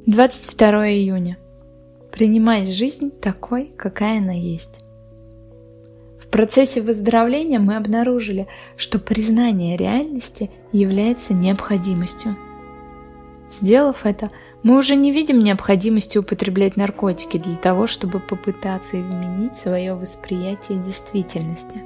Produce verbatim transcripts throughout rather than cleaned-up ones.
двадцать второго июня. Принимать жизнь такой, какая она есть. В процессе выздоровления мы обнаружили, что признание реальности является необходимостью. Сделав это, мы уже не видим необходимости употреблять наркотики для того, чтобы попытаться изменить свое восприятие действительности.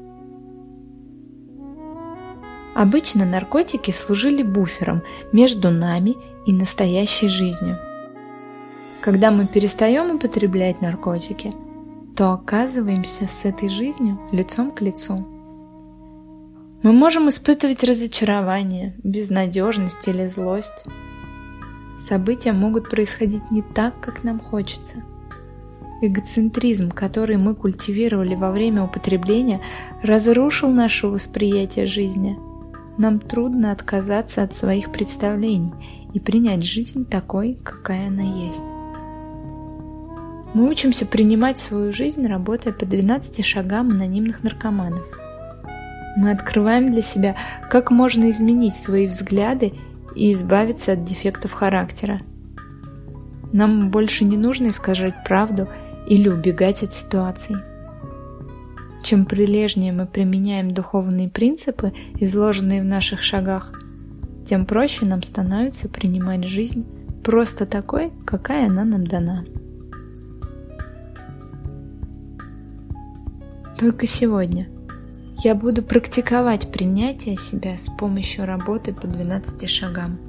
Обычно наркотики служили буфером между нами и настоящей жизнью. Когда мы перестаем употреблять наркотики, то оказываемся с этой жизнью лицом к лицу. Мы можем испытывать разочарование, безнадежность или злость. События могут происходить не так, как нам хочется. Эгоцентризм, который мы культивировали во время употребления, разрушил наше восприятие жизни. Нам трудно отказаться от своих представлений и принять жизнь такой, какая она есть. Мы учимся принимать свою жизнь, работая по двенадцати шагам анонимных наркоманов. Мы открываем для себя, как можно изменить свои взгляды и избавиться от дефектов характера. Нам больше не нужно искажать правду или убегать от ситуаций. Чем прилежнее мы применяем духовные принципы, изложенные в наших шагах, тем проще нам становится принимать жизнь просто такой, какая она нам дана. Только сегодня я буду практиковать принятие себя с помощью работы по двенадцати шагам.